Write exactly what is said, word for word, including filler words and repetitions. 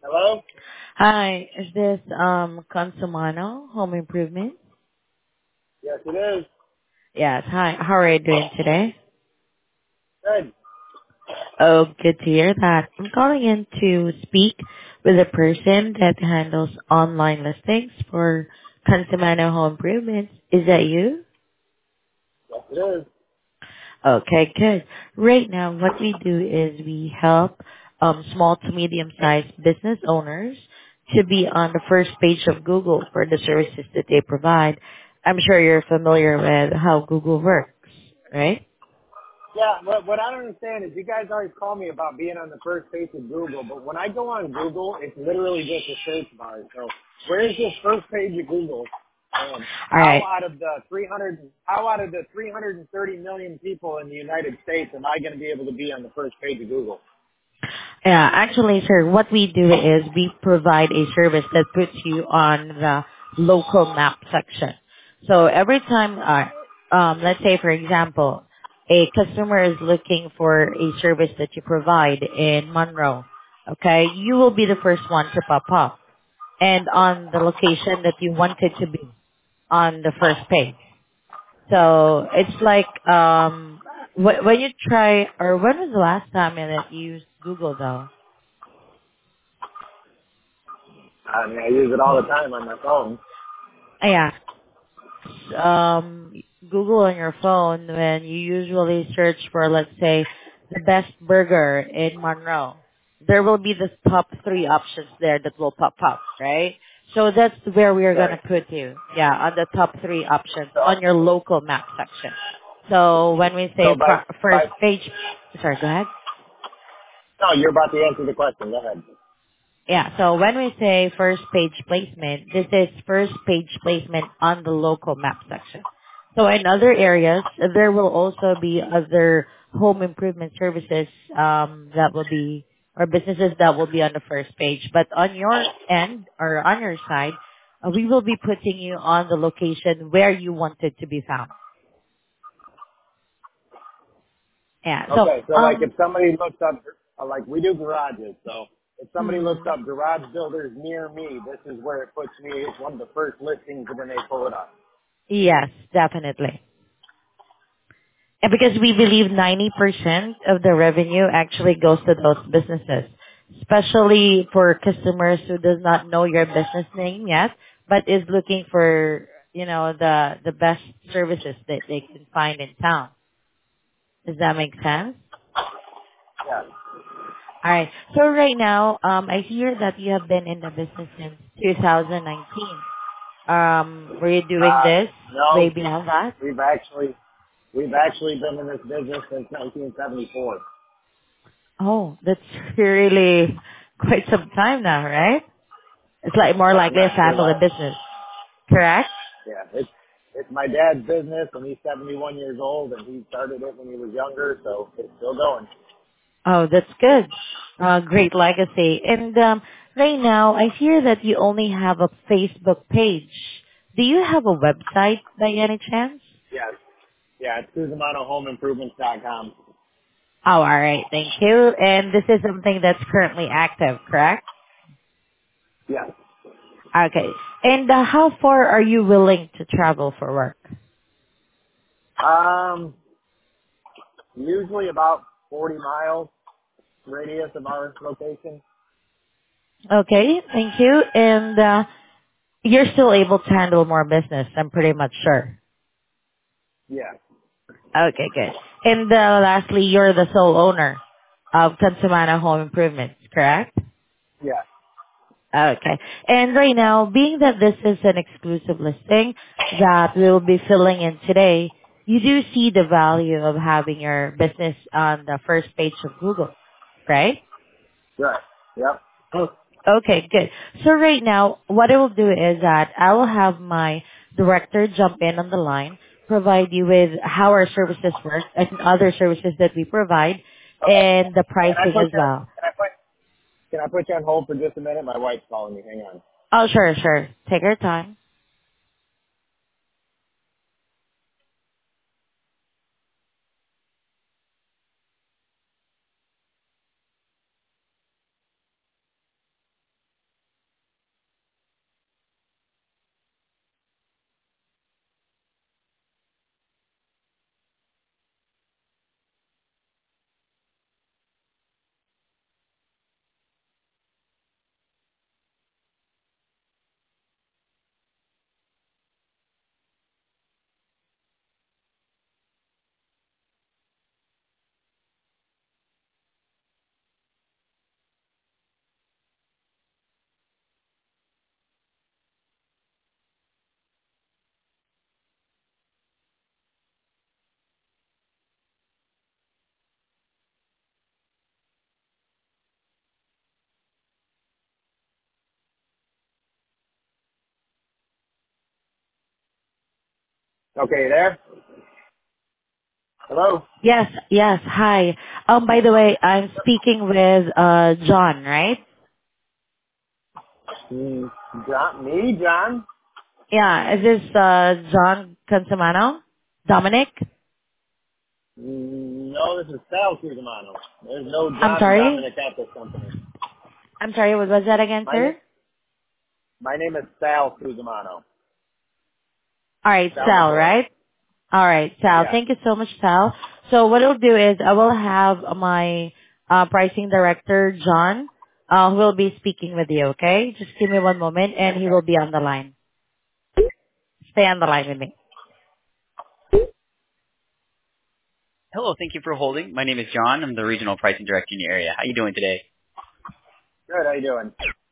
Hello? Hi, is this um Consumano Home Improvement? Yes, it is. Yes. Hi. How are you doing today? Good. Oh, good to hear that. I'm calling in to speak with a person that handles online listings for Consumano Home Improvements. Is that you? Yes, it is. Okay, good. Right now, what we do is we help um, small to medium-sized business owners to be on the first page of Google for the services that they provide. I'm sure you're familiar with how Google works, right? Yeah, what, what I don't understand is you guys always call me about being on the first page of Google, but when I go on Google, it's literally just a search bar. So where is this first page of Google? Um, All how right. out of the three hundred, how out of the three hundred thirty million people in the United States am I going to be able to be on the first page of Google? Yeah, actually, sir, what we do is we provide a service that puts you on the local map section. So every time, uh, um, let's say, for example, a customer is looking for a service that you provide in Monroe, okay, you will be the first one to pop up and on the location that you wanted to be on the first page. So it's like um, wh- when you try, or when was the last time that you used Google though? I mean, I use it all the time on my phone. Yeah. Um, Google on your phone when you usually search for, let's say, the best burger in Monroe. There will be the top three options there that will pop up, right? So that's where we are going Right. to put you. Yeah, on the top three options So, on your local map section. So when we so say by, fr- first by, page, sorry, go ahead. no, you're about to answer the question. Go ahead. Yeah, so when we say first page placement, this is first page placement on the local map section. So in other areas, there will also be other home improvement services um, that will be, or businesses that will be on the first page. But on your end, or on your side, uh, we will be putting you on the location where you wanted to be found. Yeah, so, Okay, so like um, if somebody looks up, uh, like we do garages, so if somebody looks mhm. up garage builders near me, this is where it puts me. It's one of the first listings when they pull it up. Yes, definitely. And because we believe ninety percent of the revenue actually goes to those businesses, especially for customers who does not know your business name yet, but is looking for, you know, the, the best services that they can find in town. Does that make sense? Yeah. Alright. So right now, um, I hear that you have been in the business since two thousand nineteen. Um, were you doing Uh, this way no, beyond that? we've actually we've actually been in this business since nineteen seventy-four. Oh, that's really quite some time now, right? It's like more Yeah, I'm likely a not sure family why. business, correct? Yeah, it's it's my dad's business, and he's seventy-one years old, and he started it when he was younger, so it's still going. Oh, that's good. Uh, great legacy. And um, right now, I hear that you only have a Facebook page. Do you have a website by any chance? Yes. Yeah, it's Susamano Home Improvements dot com. Oh, all right. Thank you. And this is something that's currently active, correct? Yes. Okay. And uh, how far are you willing to travel for work? Um, usually about forty miles radius of our location. Okay. Thank you. And uh, you're still able to handle more business, I'm pretty much sure. Yeah. Okay, good. And uh, lastly, you're the sole owner of Consumana Home Improvements, correct? Yeah. Okay. And right now, being that this is an exclusive listing that we'll be filling in today, you do see the value of having your business on the first page of Google, right? Right. Yep. Oh, okay, good. So right now, what I will do is that I will have my director jump in on the line, provide you with how our services work and other services that we provide, Okay. and the Can I pricing put as you? well. Can I put? Can I put you on hold for just a minute? My wife's calling me. Hang on. Oh, sure, sure. Take your time. Okay, you there? Hello? Yes, yes. Hi. Um, by the way, I'm speaking with uh John, right? Mm, John, me, John? Yeah. Is this uh John Consamano? Dominic? Mm, no, this is Sal Cusimano. There's no I'm John sorry. Dominic at this company. I'm sorry. What was that again, My, sir? na- my name is Sal Cusimano. All right, Sal, Salvatore. right? All right, Sal. Yeah. Thank you so much, Sal. So what I'll do is I will have my uh, pricing director, John, uh, who will be speaking with you. Okay? Just give me one moment, and he Okay. will be on the line. Stay on the line with me. Hello, thank you for holding. My name is John. I'm the regional pricing director in your area. How you doing today? Good, how you doing?